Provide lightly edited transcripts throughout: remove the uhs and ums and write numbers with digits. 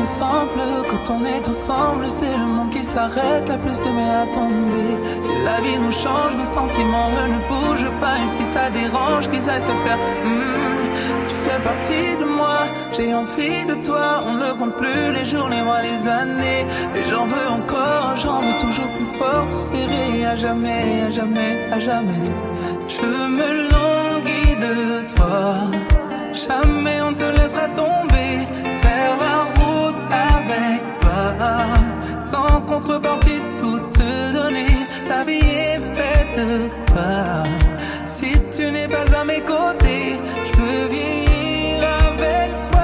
ensemble. Quand on est ensemble, c'est le monde qui s'arrête, la pluie se met à tomber. Si la vie nous change, mes sentiments eux ne bougent pas. Et si ça dérange, qu'ils aillent se faire. Tu fais partie de moi, j'ai envie de toi. On ne compte plus les jours, les mois, les années. Et j'en veux encore, j'en veux toujours plus fort. Te serrer à jamais, à jamais, à jamais. Je me languis de toi. Jamais on ne se laissera tomber. Faire la route avec toi. Sans contrepartie, tout te donner. La vie est faite de toi. Si tu n'es pas à mes côtés, je peux vivre avec toi.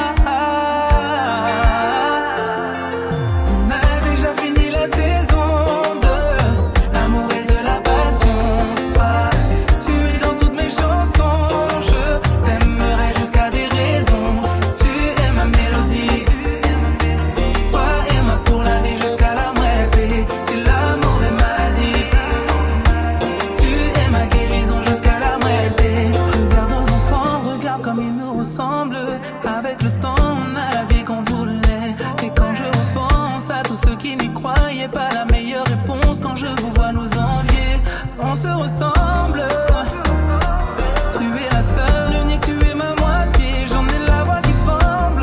On a déjà fini la saison de l'amour et de la passion. Toi, tu es dans toutes mes chansons. Je t'aimerai jusqu'à des raisons. Tu es ma mélodie. Toi et moi pour la vie jusqu'à la moitié. Si l'amour est maladie, tu es ma guérison jusqu'à la moitié. Regarde nos enfants, regarde comme ils nous ressemblent. Avec le temps, on a la vie qu'on voulait. Et quand je repense à tous ceux qui n'y croyaient pas, la meilleure réponse quand je vous vois nous envier. On se ressemble. Tu es la seule, l'unique, tu es ma moitié. J'en ai la voix qui tremble.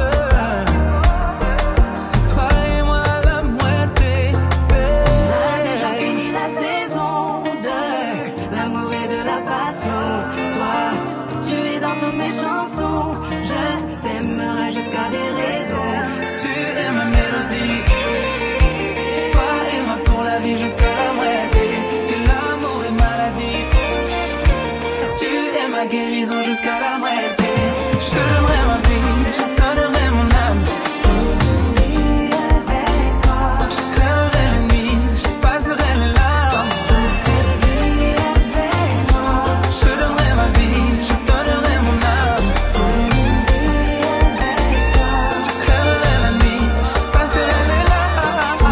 C'est toi et moi la moitié. On a déjà fini la saison de l'amour et de la passion. Toi, tu es dans toutes mes chansons. Je t'aimerai jusqu'à des raisons. Tu es ma mélodie. Toi et moi pour la vie jusqu'à la moitié. Si l'amour est maladie, tu es ma guérison jusqu'à la moitié. Je te donnerai ma vie, je te donnerai mon âme. Vie avec toi, J'éclairerai les nuits, j'effacerai les larmes. cette vie avec toi. Je te donnerai ma vie, je te donnerai mon âme. Vie avec toi, J'éclairerai la nuit, j'effacerai les larmes.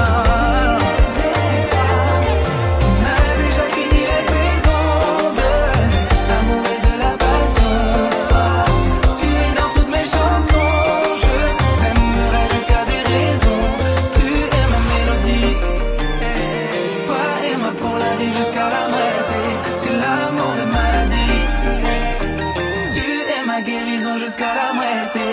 On a déjà fini la saison de l'amour et de la passion. Toi, tu es dans toutes mes chansons. Je t'aimerai jusqu'à des raisons. Tu es ma mélodie. Toi et moi pour la vie jusqu'à la moitié. Si l'amour est maladie, tu es ma guérison jusqu'à la moitié.